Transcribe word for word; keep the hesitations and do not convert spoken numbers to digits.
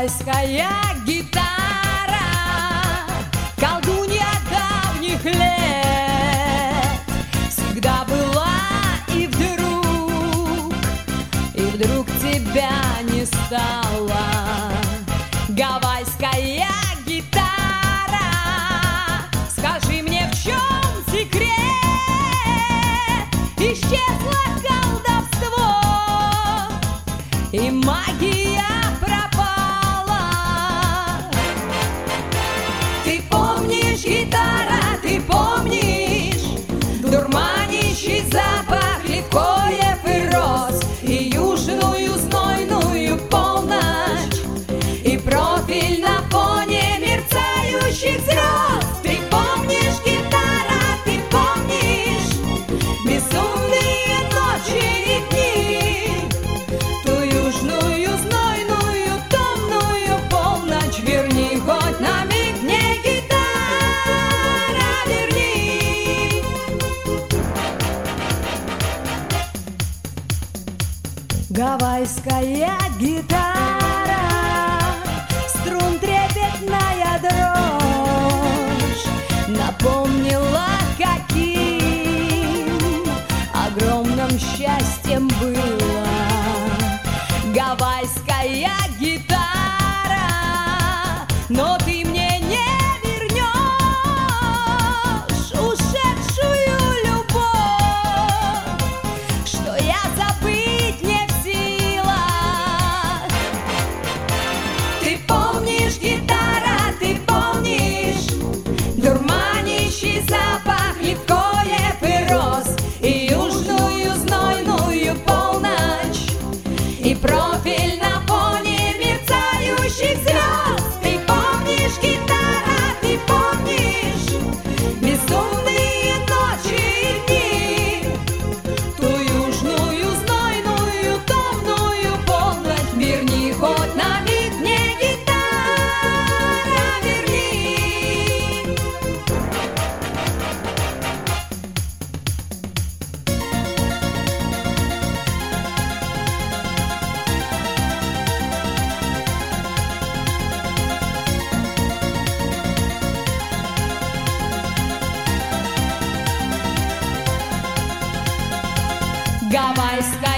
Гавайская гитара, колдунья давних лет, всегда была и вдруг, и вдруг тебя не стало. Гавайская гитара, скажи мне, в чем секрет? Исчезло колдовство, и магия пропала. Ты помнишь, гитара, ты помнишь дурманящий запах ликоев и роз, и южную знойную полночь, и профиль на фоне мерцающих звезд. Ты помнишь, гитара, ты помнишь безумные ночи и дни, ту южную знойную томную полночь. Верни хоть на миг мне, гитара, верни. Гавайская гитара, струн трепетная дрожь, напомнила, каким огромным счастьем было. Гавайская гитара, но ты мне не вернешь ушедшую любовь, что я забыть не в силах. Ты помнишь, гитара, ты помнишь дурманящий запах ликоев и роз, и южную знойную полночь, и профиль на фоне мерцающих звезд. Ты помнишь, гитара, ты помнишь безумные ночи и дни, ту южную знойную томную полночь. Верни хоть на миг мне, гитара, верни. Гавайская